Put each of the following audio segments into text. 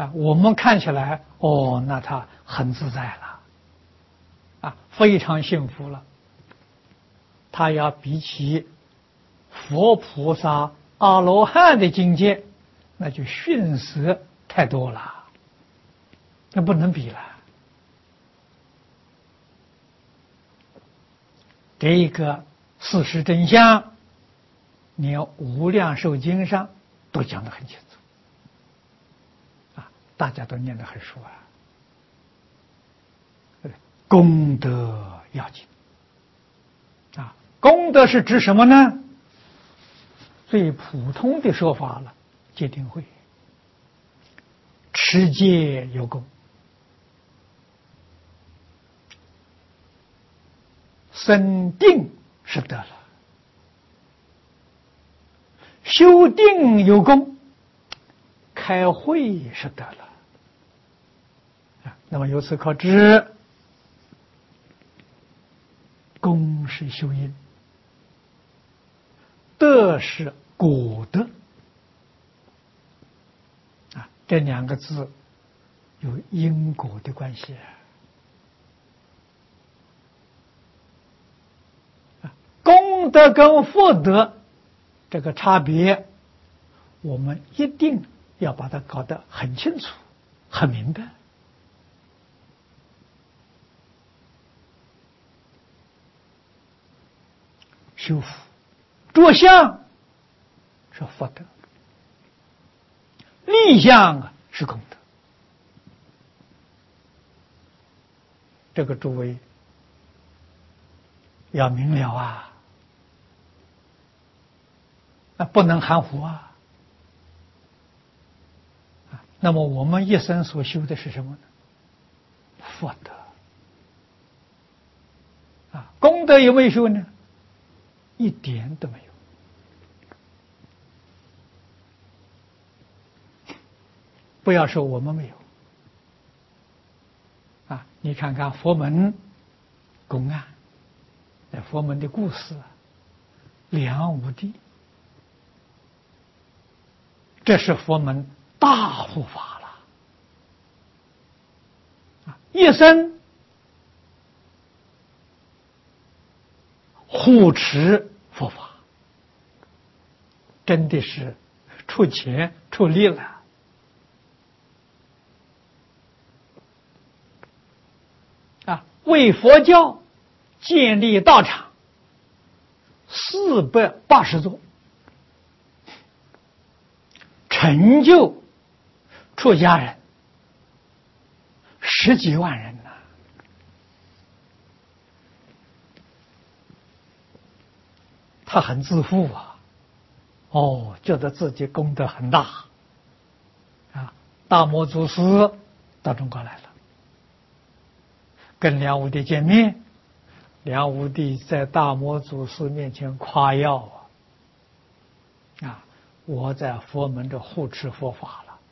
我们看起来那他很自在了，非常幸福了。他要比起佛菩萨、阿罗汉的境界，那就逊色太多了，那不能比了。这个事实真相，连《无量寿经》上都讲得很清楚，大家都念得很熟啊。功德要紧功德是指什么呢？最普通的说法了，戒定慧，持戒有功，生定是得了，修定有功，开慧是得了。那么由此可知，功是修因，德是果德这两个字有因果的关系功德跟福德这个差别，我们一定要把它搞得很清楚、很明白。修福着相是福德，立相是功德。这个诸位要明了不能含糊那么我们一生所修的是什么呢？福德功德有没有修呢？一点都没有。不要说我们没有你看看佛门公案，佛门的故事梁武帝，这是佛门大护法了一生护持佛法，真的是出钱出力了为佛教建立道场480座，成就出家人10几万人他很自负觉得自己功德很大大摩祖师到中国来了，跟梁武帝见面，梁武帝在大摩祖师面前夸耀我在佛门的护持佛法了，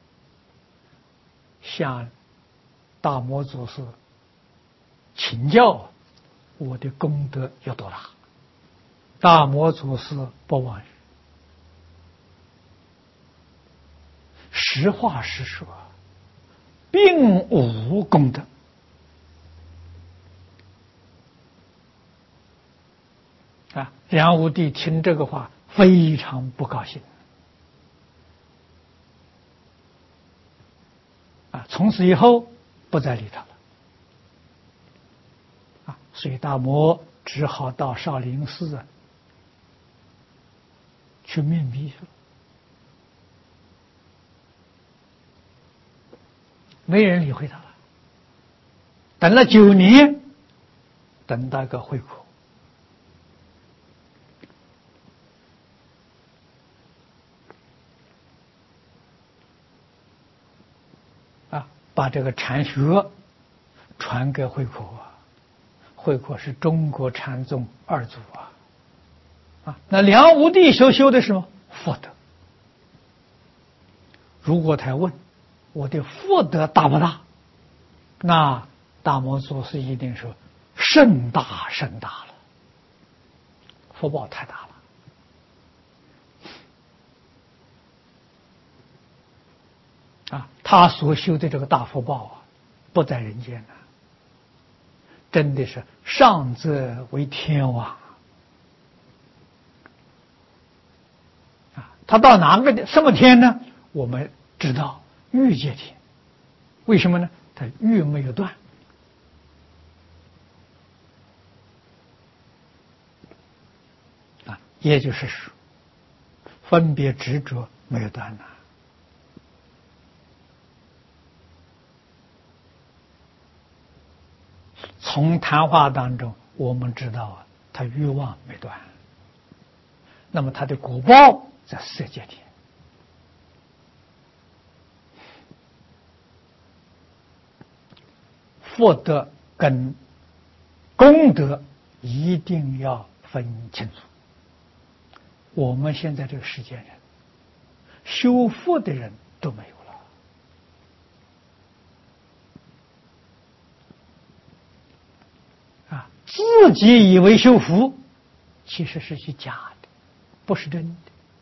向大摩祖师请教我的功德有多大。大摩祖师不妄语，实话实说，并无功德梁武帝听这个话非常不高兴从此以后不再理他了所以大摩只好到少林寺去面壁去了，没人理会他了。等了9年，等到个会口把这个禅学传给慧可慧可是中国禅宗二祖那梁武帝修的是什么？福德。如果他问我的福德大不大，那大摩祖师一定说甚大甚大了，福报太大了他所修的这个大福报啊，不在人间呢，真的是上则为天王啊！他到什么天呢？我们知道欲界天。为什么呢？他欲没有断啊，也就是说，分别执着没有断呐。从谈话当中我们知道啊，他欲望没断，那么他的果报在色界天。福德跟功德一定要分清楚。我们现在这个世间人，修福的人都没有了啊！自己以为修福，其实是虚假的，不是真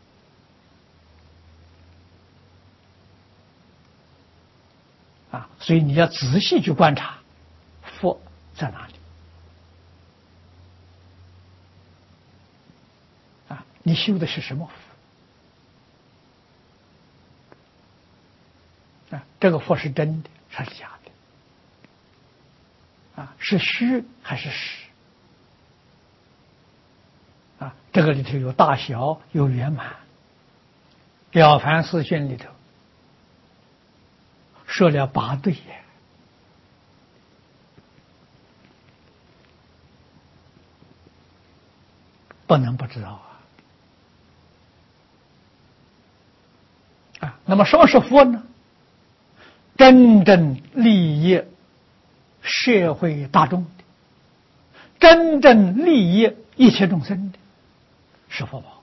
的啊！所以你要仔细去观察，福在哪里啊？你修的是什么福啊？这个福是真的还是假的啊？是虚还是实啊？这个里头有大小，有圆满。了凡四训里头说了8对耶，不能不知道啊！那么什么是福呢？真正利益社会大众的，真正利益一切众生的，是福报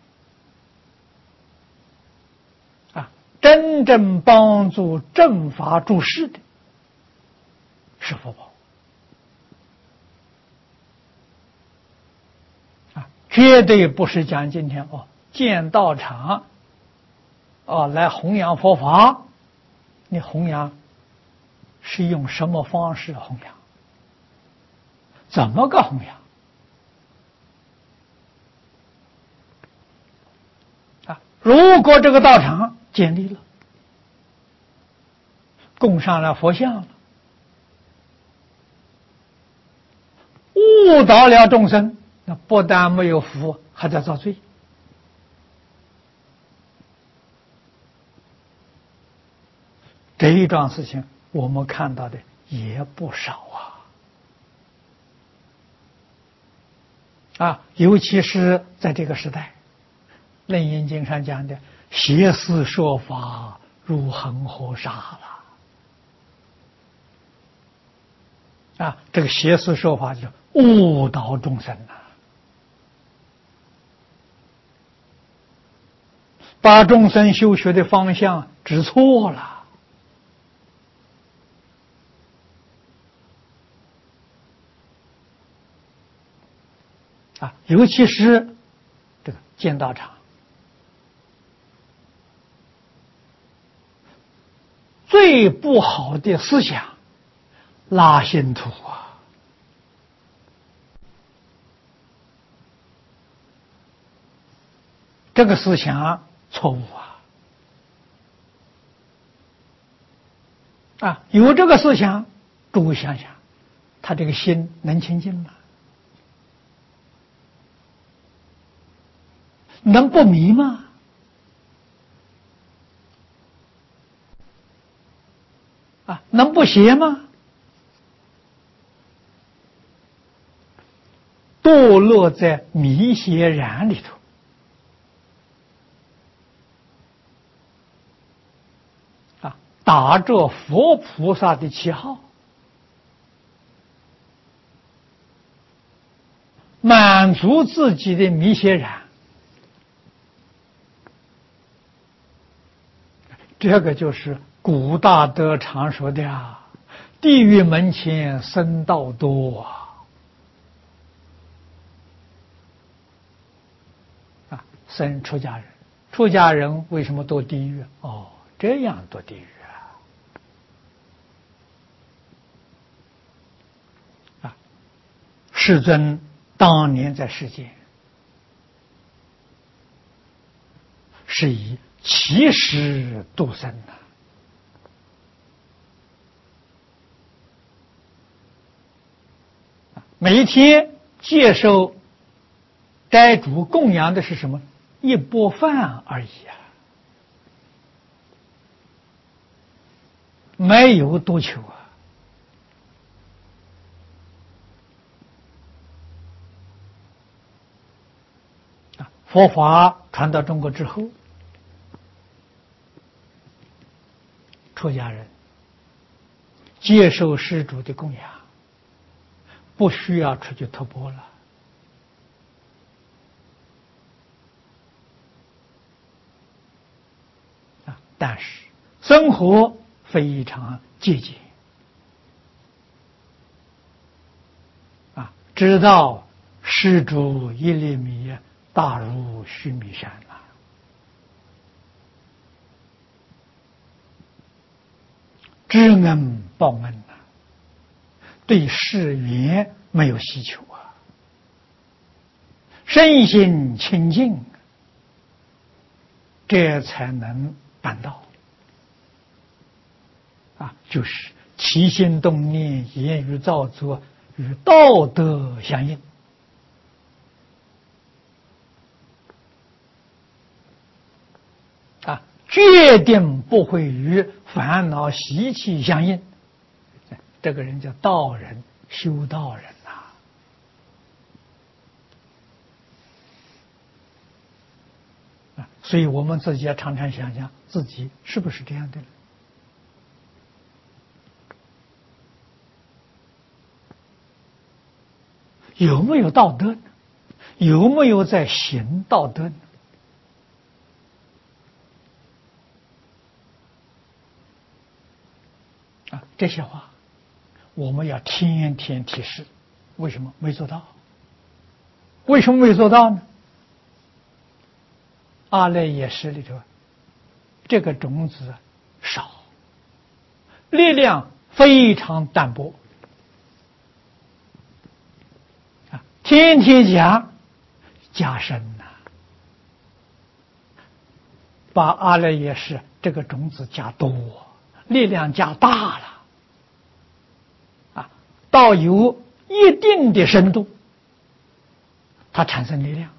啊！真正帮助正法诸事的，是福报啊！绝对不是讲今天建道场来弘扬佛法，你弘扬是用什么方式弘扬？怎么个弘扬啊？如果这个道场建立了，供上了佛像了，误导了众生，那不但没有福，还在造罪。这一桩事情我们看到的也不少啊，尤其是在这个时代，楞严经上讲的邪思说法如恒河沙了啊，这个邪思说法就误导众生把众生修学的方向指错了啊，尤其是这个建道场，最不好的思想拉信徒这个思想错误有这个思想，诸位想想，他这个心能清净吗？能不迷吗？能不邪吗？堕落在迷邪染里头打着佛菩萨的旗号，满足自己的迷邪染，这个就是古大德常说的地狱门前僧道多僧出家人为什么堕地狱？这样堕地狱世尊当年在世间是以七十度生的，每一天接受斋主供养的是什么？一钵饭而已啊，没有多求啊。佛法传到中国之后，出家人接受施主的供养，不需要出去托钵了。但是生活非常节俭知道施主一粒米大如须弥山知恩报恩对世缘没有希求身心清净，这才能办到就是起心动念、言语造作与道德相应决定不会与烦恼习气相应，这个人叫道人，修道人所以我们自己要常常想想自己是不是这样的人。有没有道德呢？有没有在行道德呢？这些话我们要天天提示。为什么没做到？为什么没做到呢？阿赖耶识里头这个种子少，力量非常淡薄天天讲加深把阿赖耶识这个种子加多，力量加大了到有一定的深度，它产生力量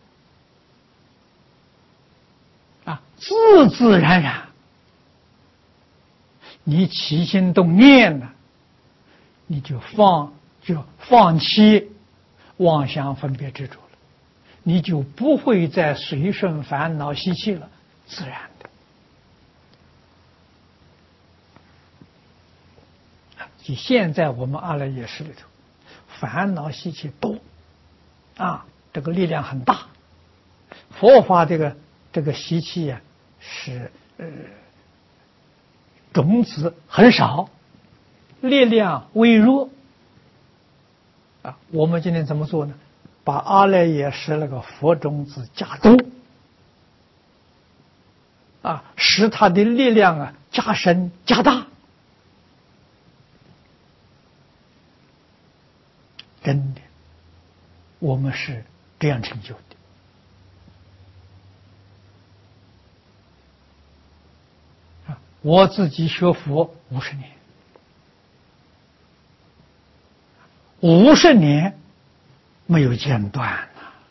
自自然然，你起心动念了，你就放弃妄想分别执着了，你就不会再随顺烦恼习气了，自然的。就现在我们阿赖耶识里头，烦恼习气多这个力量很大。佛法这个习气是种子很少，力量微弱我们今天怎么做呢？把阿赖耶识那个佛种子加多使它的力量加深加大。真的，我们是这样成就的我自己学佛50年，50年没有间断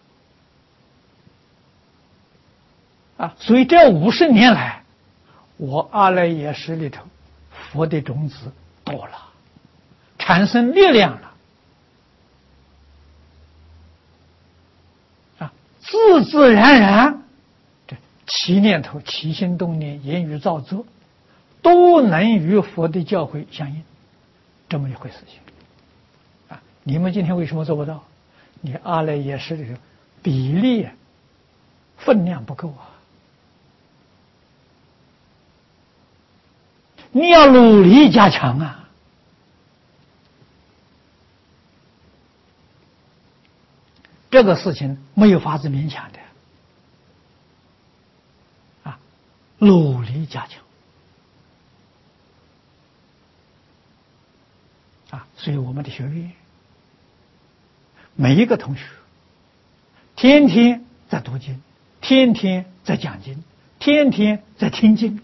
所以这50年来，我阿赖耶识里头佛的种子多了，产生力量了自自然然，这起念头、起心动念、言语造作，都能与佛的教诲相应，这么一回事情你们今天为什么做不到？你阿赖耶识里头比例分量不够你要努力加强这个事情没有法子勉强的努力加强所以我们的学院每一个同学天天在读经，天天在讲经，天天在听经。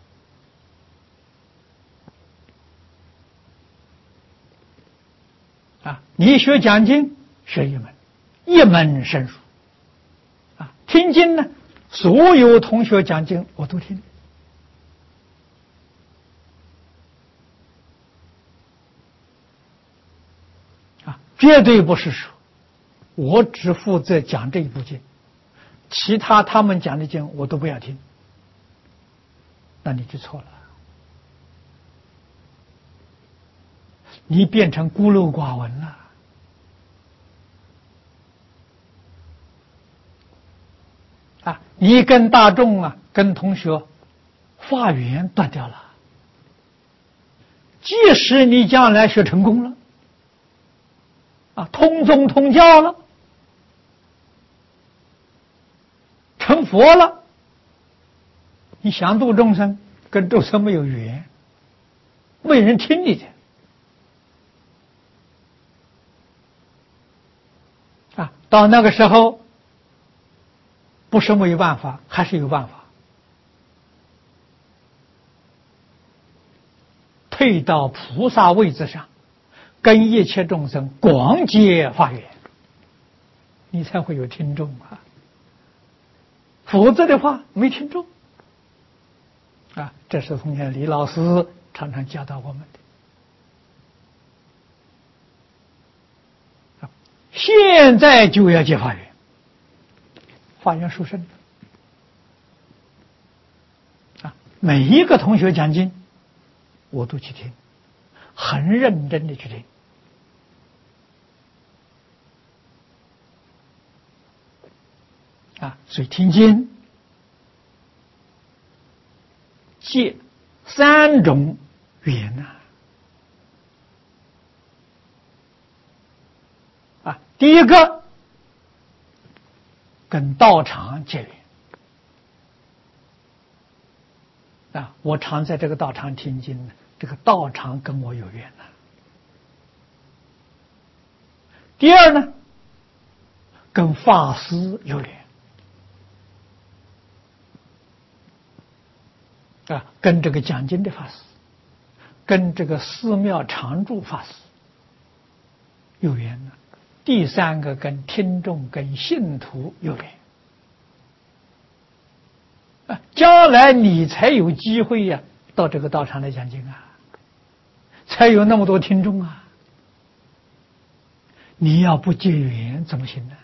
你学讲经学一门，一门深入。听经呢，所有同学讲经我都听。绝对不是说我只负责讲这一部经，其他他们讲的经我都不要听，那你就错了，你变成孤陋寡闻了。你跟大众跟同学法缘断掉了，即使你将来学成功了，通宗通教了，成佛了，你想度众生，跟众生没有缘，没人听你的。到那个时候，不是没有办法，还是有办法。退到菩萨位置上，跟一切众生广结法缘，你才会有听众否则的话没听众。这是从前李老师常常教导我们的。现在就要结法缘，法缘殊胜。每一个同学讲经，我都去听，很认真的去听。所以听经借3种缘第一个跟道场结缘我常在这个道场听经，这个道场跟我有缘第二呢，跟法师有缘跟这个讲经的法师，跟这个寺庙常住法师有缘呢。第三个跟听众跟信徒有缘将来你才有机会到这个道场来讲经才有那么多听众你要不结缘怎么行呢？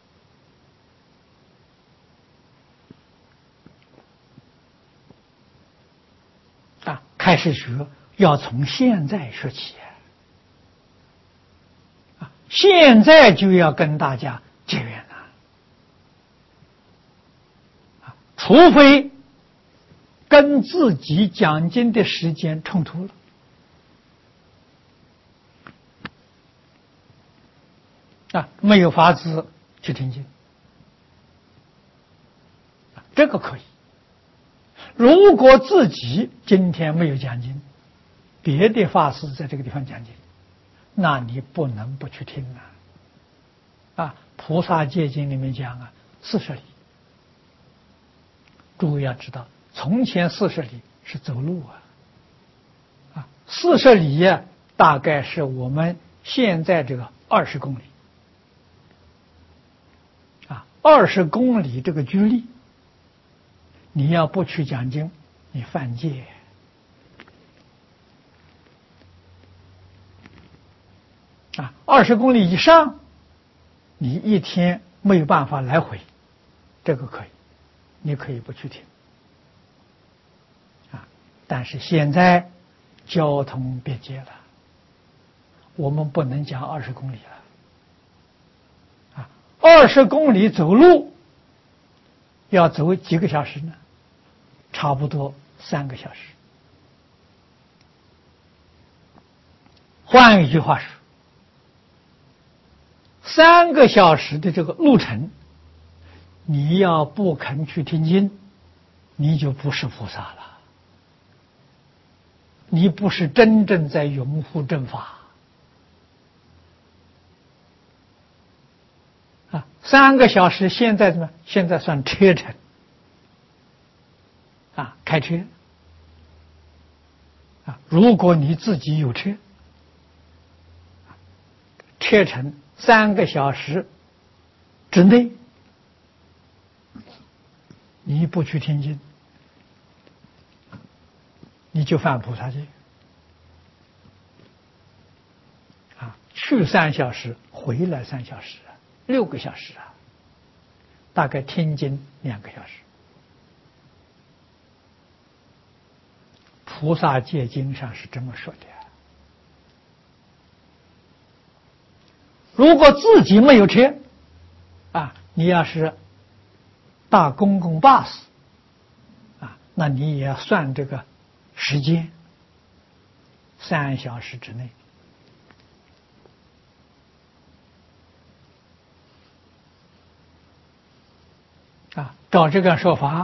开始学要从现在学起现在就要跟大家结缘除非跟自己讲经的时间冲突了没有法子去听经，这个可以。如果自己今天没有讲经，别的法师在这个地方讲经，那你不能不去听菩萨戒经里面讲40里，诸位要知道，从前40里是走路40里大概是我们现在这个20公里20公里这个距离，你要不去讲经，你犯戒20公里以上，你一天没有办法来回，这个可以，你可以不去听但是现在交通便捷了，我们不能讲20公里了20公里走路要走几个小时呢？差不多3个小时。换一句话说，3个小时的这个路程，你要不肯去听经，你就不是菩萨了，你不是真正在拥护正法 3个小时现在怎么？现在算车程啊，开车啊。如果你自己有车，车程3个小时之内，你不去听经，你就犯菩萨戒啊！去3小时，回来3小时，6个小时啊，大概听经2个小时。菩萨戒经上是这么说的。如果自己没有车啊，你要是搭公共巴士啊，那你也要算这个时间，3小时之内啊。照这个说法，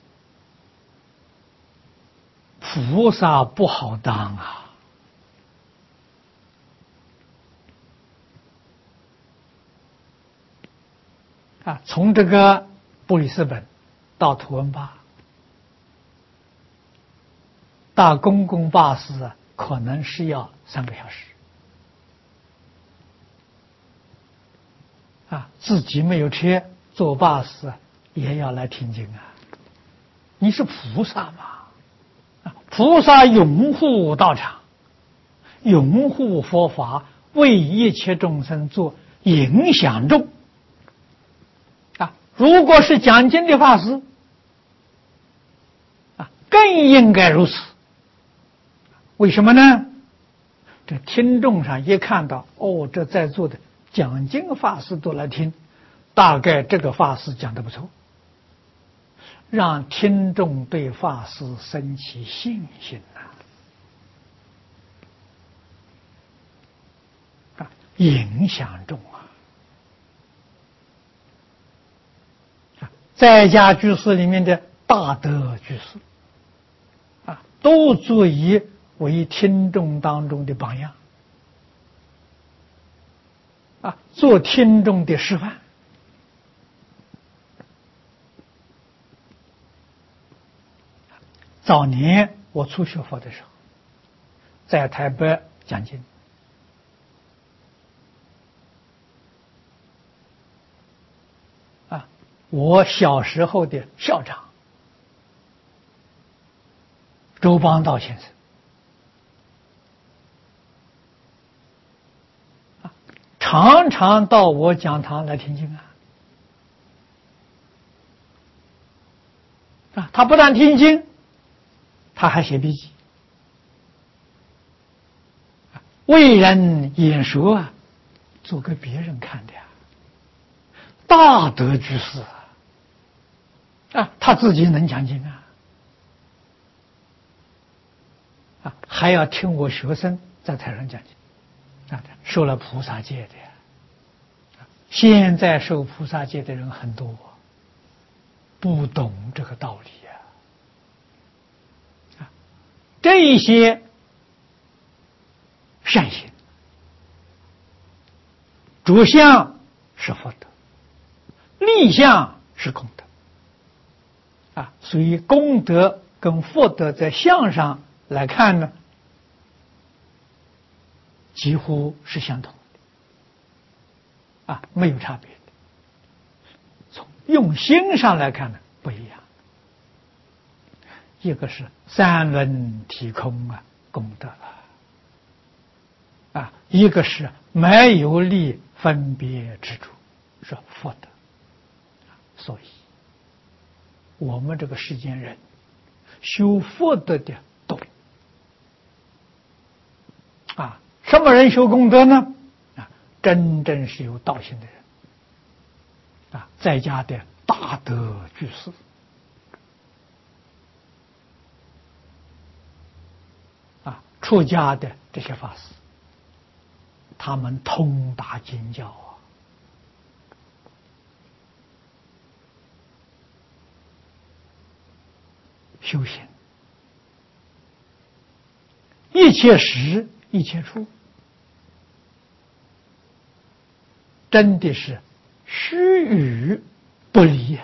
菩萨不好当啊。啊，从这个布里斯本到图文巴，搭公共巴士啊，可能是要3个小时。啊，自己没有车，坐巴士也要来听经啊。你是菩萨嘛？啊，菩萨拥护道场，拥护佛法，为一切众生做影响众。啊，如果是讲经的法师，啊，更应该如此。为什么呢？这听众上一看到，哦，这在座的讲经法师都来听，大概这个法师讲得不错，让听众对法师生起信心啊，影响众啊。在家居士里面的大德居士啊，都足以为听众当中的榜样啊，做听众的示范。早年我初学佛的时候，在台北讲经啊，我小时候的校长周邦道先生啊，常常到我讲堂来听经啊，他不但听经，他还写笔记，为人演说啊，做给别人看的呀。大德居士啊，他自己能讲经啊，还要听我学生在台上讲经啊，受了菩萨戒的呀。现在受菩萨戒的人很多，不懂这个道理啊，这一些善行着相是福德，立相是功德啊，所以功德跟福德在相上来看呢，几乎是相同的啊，没有差别的。从用心上来看呢，不一样。一个是三轮体空啊，功德啊，一个是没有立分别之处，是福德。所以，我们这个世间人修福德的多啊。什么人修功德呢？啊，真正是有道心的人啊，在家的大德居士啊，出家的这些法师，他们通达经教修行，一切时一切处，真的是施与不离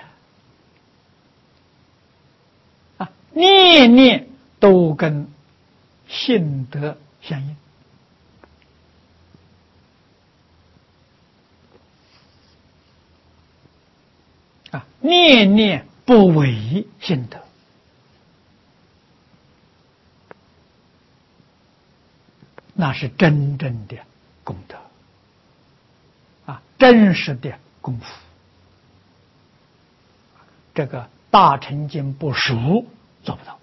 啊，念念都跟性德相应啊，念念不违性德，那是真正的功德啊，真实的功夫。这个大乘经不熟做不到。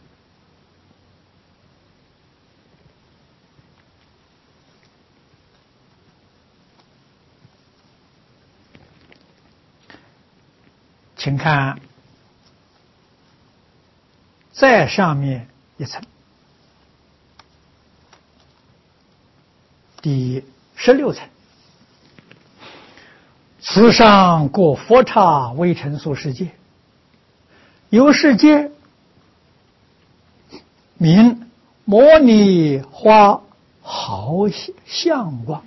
请看再上面一层，第16层，此上过佛刹微尘数世界，有世界名摩尼花毫相光，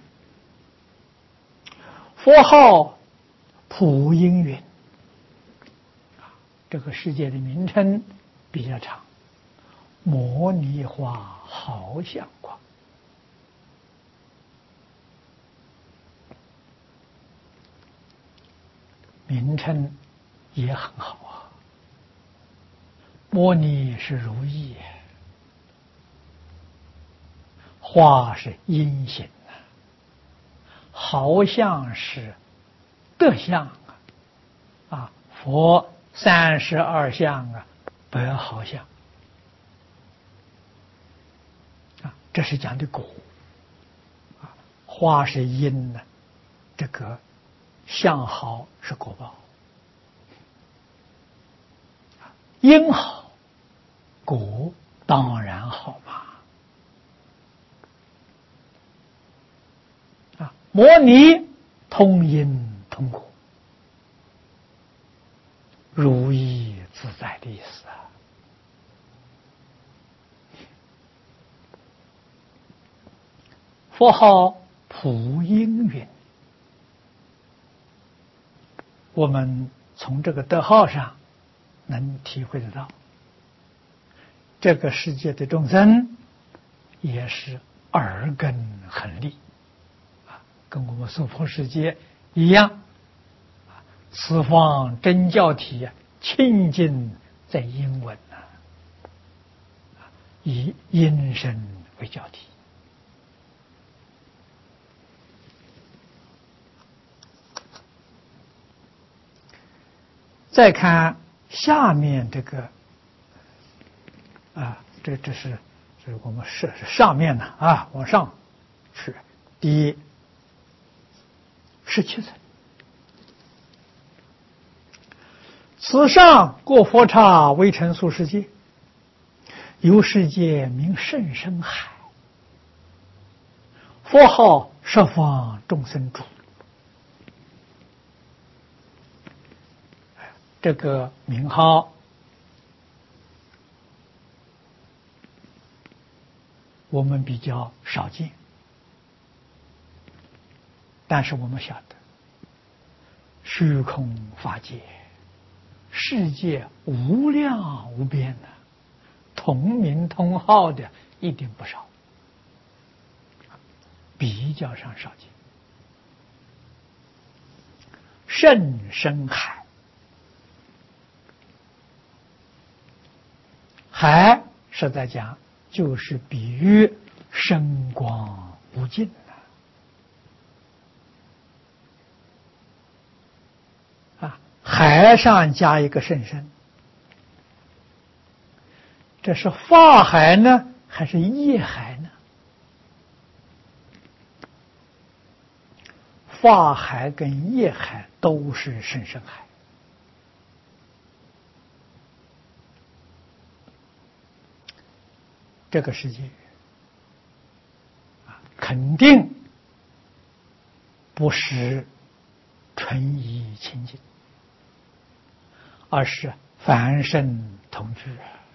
佛号普音云。这个世界的名称比较长，摩尼花毫相光。名称也很好啊，摩尼是如意，花是阴性啊，毫相是德相啊，佛32相啊，100毫相啊，这是讲的果啊，花是因呢，这个相好是果报，因好果当然好嘛啊，摩尼通因通果，如意自在的意思啊。佛号普音云，我们从这个德号上能体会得到，这个世界的众生也是耳根很利啊，跟我们娑婆世界一样。此方真教体清净在英文啊，以音声为教体。再看下面这个啊，这是我们是上面呢啊，往上去第17层。此上过佛刹微尘数世界，有世界名甚深海，佛号十方众生主。这个名号我们比较少见，但是我们晓得虚空法界世界无量无边的，同名同号的一定不少，比较上少见。甚深海，海实在讲就是比喻深广无尽啊，海上加一个甚深，这是法海呢还是业海呢？法海跟业海都是甚深海。这个世界肯定不是纯一清净，而是凡圣同居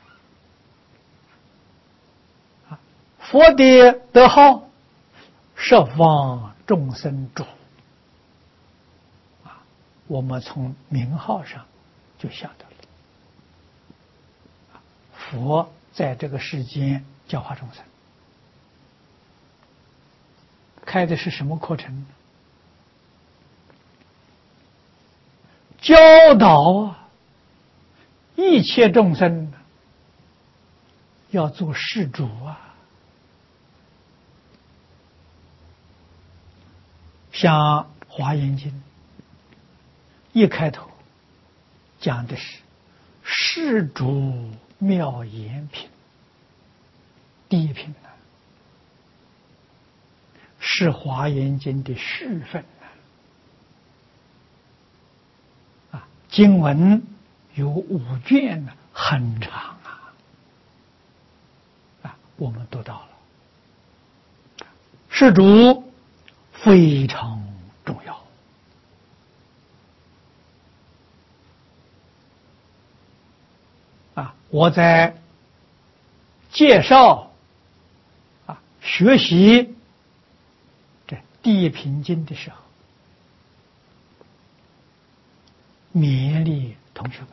啊。佛的德号十方众生主啊， 我们从名号上就晓得了。佛在这个世间教化众生，开的是什么课程呢？教导一切众生要做事主啊。像《华严经》一开头讲的是事主妙言品，第一品呢，是《华严经》的序分啊。经文有5卷呢，很长啊，我们读到了。事主非常重要啊！我在介绍学习这第一品经的时候，勉励同学们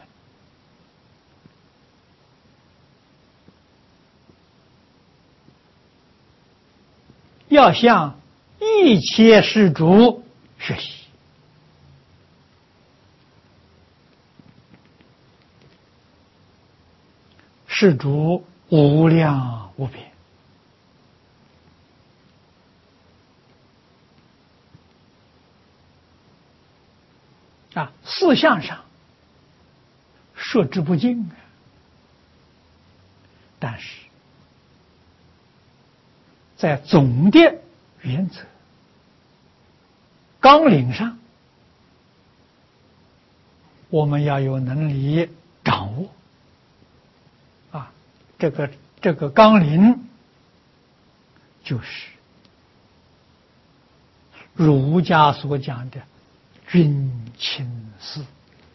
要向一切事主学习。事主无量无边，四相上说之不尽但是在总的原则纲领上，我们要有能力掌握这个纲领，就是儒家所讲的君亲事。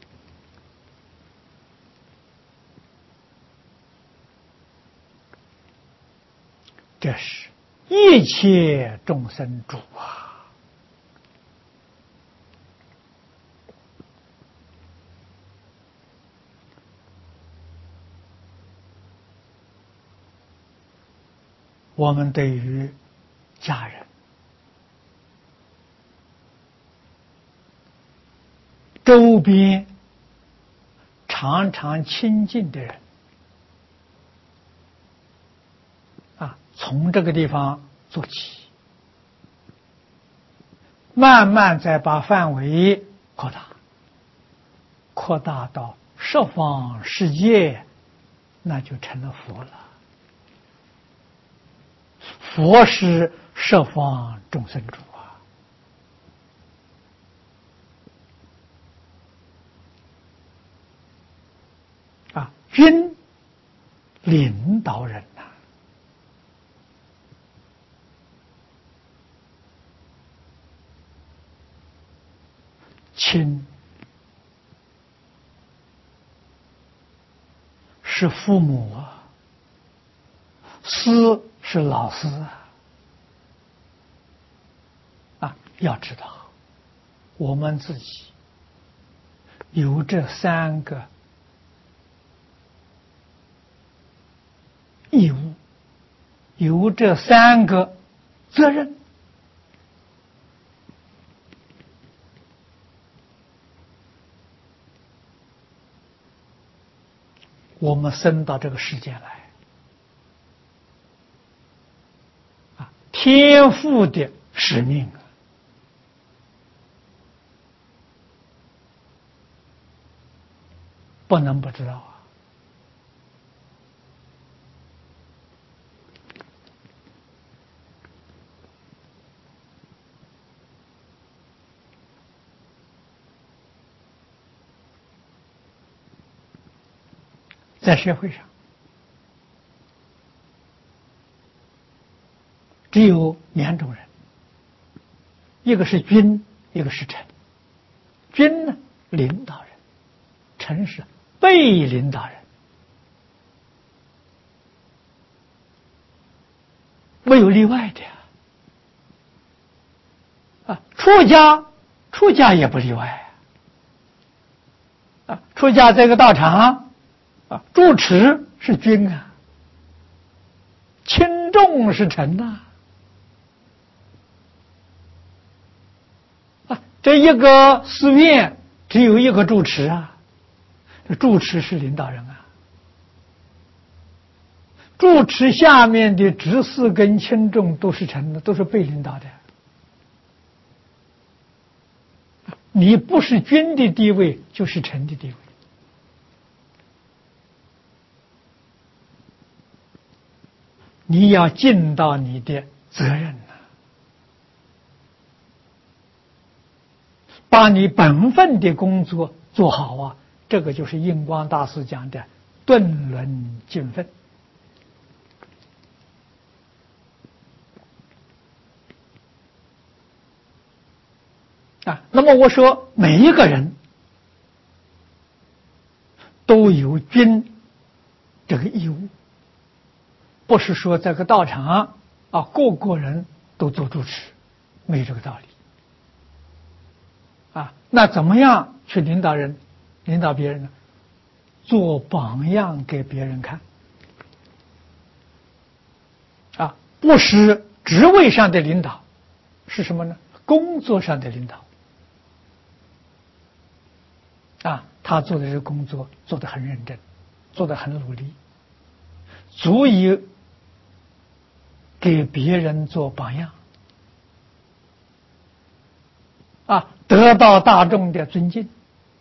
这是一切众生主啊！我们对于家人、周边常常亲近的人从这个地方做起，慢慢再把范围扩大到十方世界，那就成了佛了。佛是十方众生主君领导人亲是父母师是老师要知道我们自己有这3个义务，有这3个责任。我们生到这个世界来天父的使命不能不知道在社会上只有2种人，一个是君，一个是臣。君呢，领导人；臣是被领导人。没有例外的出家也不例外出家这个道场住持是君啊，轻重是臣呐。这一个寺院只有一个住持啊，这住持是领导人啊。住持下面的执事跟轻重都是臣的，都是被领导的。你不是君的地位，就是臣的地位。你要尽到你的责任呐，把你本分的工作做好啊，这个就是印光大师讲的顿伦尽分。那么我说每一个人都有君这个义务，不是说这个道场个个人都做主持，没这个道理那怎么样去领导人、领导别人呢？做榜样给别人看不是职位上的领导，是什么呢？工作上的领导他做的这个工作做得很认真，做得很努力，足以给别人做榜样得到大众的尊敬。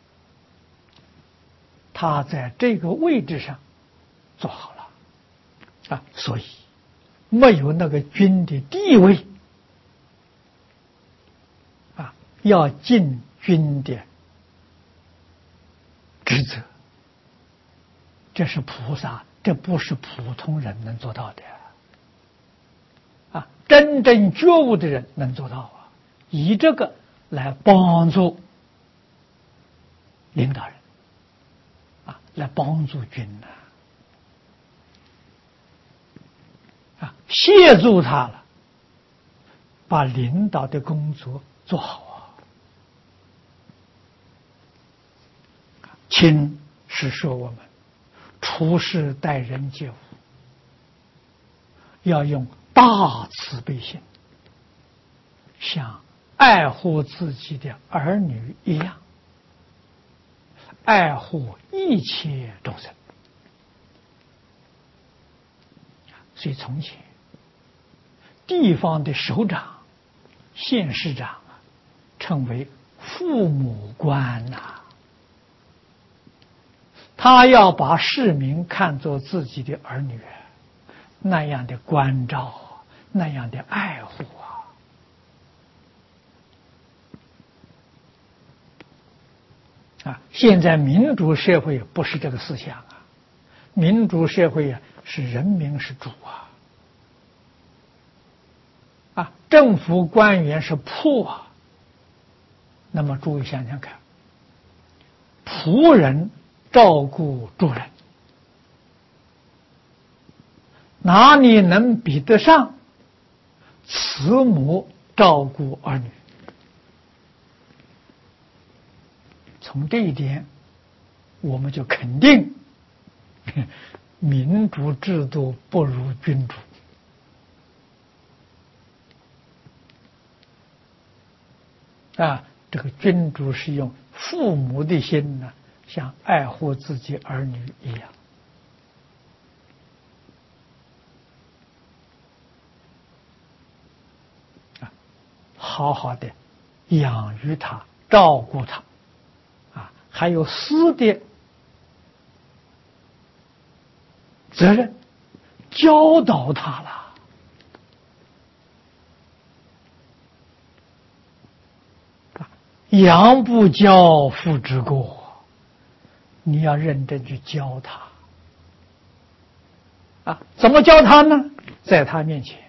他在这个位置上做好了所以没有那个君的地位要尽君的职责，这是菩萨，这不是普通人能做到的真正觉悟的人能做到以这个来帮助领导人来帮助君协助他了，把领导的工作做好亲是说我们处事待人接物要用大慈悲心，像爱护自己的儿女一样爱护一切众生。所以从前地方的首长、县市长称为父母官他要把市民看作自己的儿女，那样的关照，那样的爱护现在民主社会不是这个思想民主社会是人民是主政府官员是仆那么诸位想想看，仆人照顾主人，哪里能比得上慈母照顾儿女？从这一点我们就肯定民主制度不如君主这个君主是用父母的心像爱护自己儿女一样好好的养育他，照顾他还有私的责任教导他了养不教父之过，你要认真去教他怎么教他呢？在他面前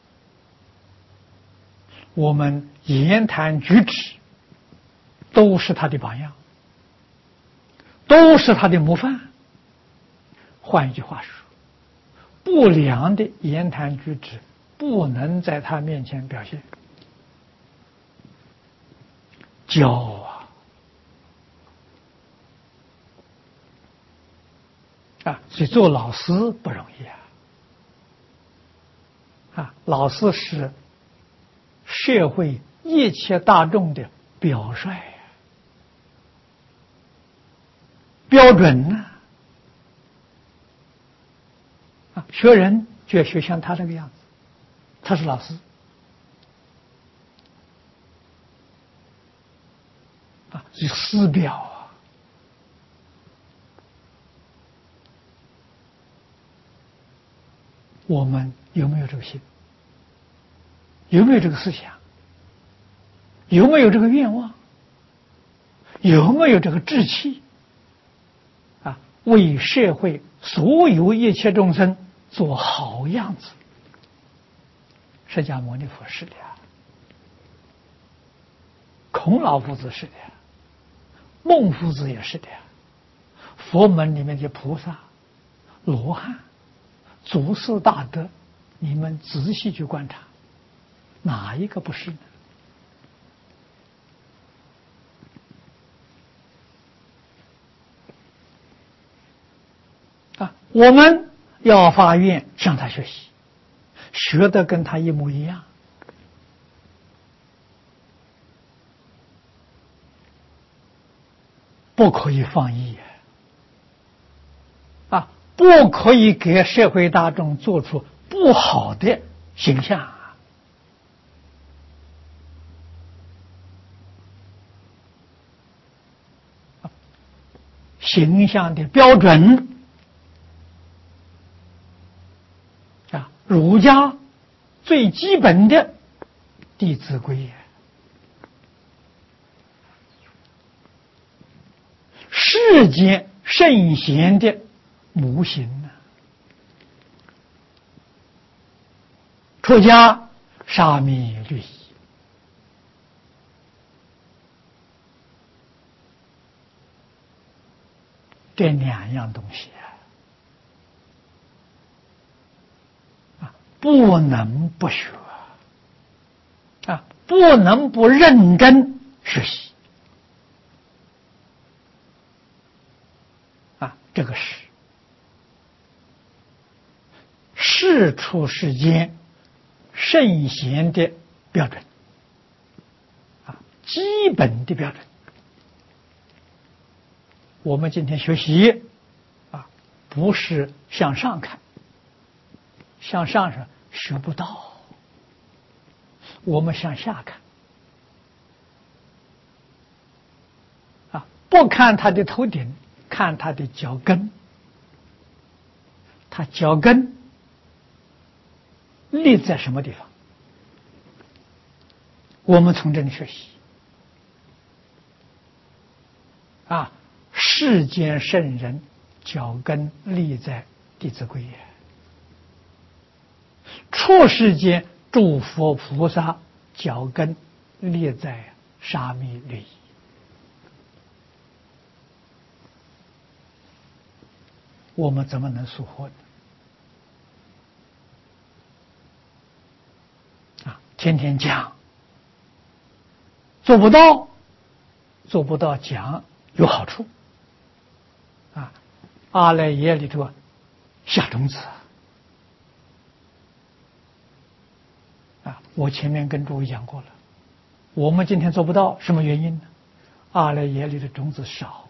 我们言谈举止都是他的榜样，都是他的模范。换一句话说，不良的言谈举止不能在他面前表现。教所以做老师不容易老师是社会一切大众的表率标准学人就要学像他这个样子，他是老师是师表我们有没有这个心？有没有这个思想？有没有这个愿望？有没有这个志气？为社会所有一切众生做好样子。释迦牟尼佛是的孔老夫子是的孟夫子也是的佛门里面的菩萨、罗汉、祖师大德，你们仔细去观察，哪一个不是呢？我们要发愿向他学习，学得跟他一模一样。不可以放逸不可以给社会大众做出不好的形象形象的标准儒家最基本的《弟子规》世间圣贤的模型出家沙弥律仪，这两样东西不能不学不能不认真学习这个是世出世间圣贤的标准基本的标准。我们今天学习不是向上看，向上是学不到，我们向下看不看他的头顶，看他的脚跟，他脚跟立在什么地方，我们从这里学习世间圣人脚跟立在《弟子规》出世间诸佛菩萨脚跟立在沙弥律仪。我们怎么能疏忽呢？天天讲做不到，做不到讲有好处阿赖耶里头下种子我前面跟诸位讲过了，我们今天做不到，什么原因呢？阿赖耶里的种子少，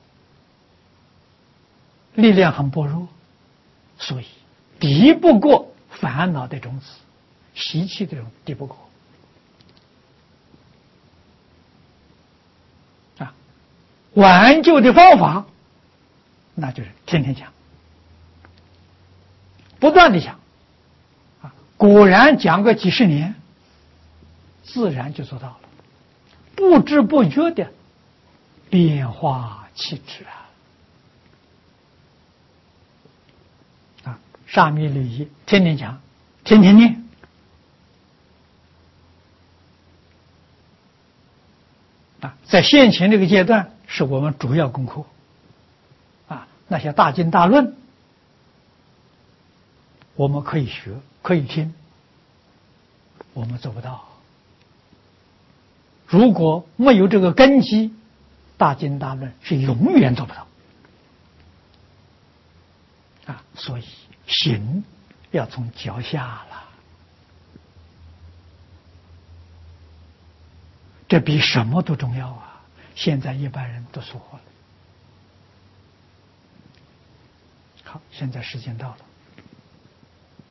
力量很薄弱，所以敌不过烦恼的种子，习气的敌不过挽救的方法那就是天天讲，不断的讲果然讲个几十年自然就做到了，不知不觉的变化气质沙弥律仪天天讲，天天念在现前这个阶段是我们主要功课那些大经大论我们可以学可以听，我们做不到。如果没有这个根基，大经大论是永远做不到所以行要从脚下了，这比什么都重要啊！现在一般人都疏忽了。好，现在时间到了。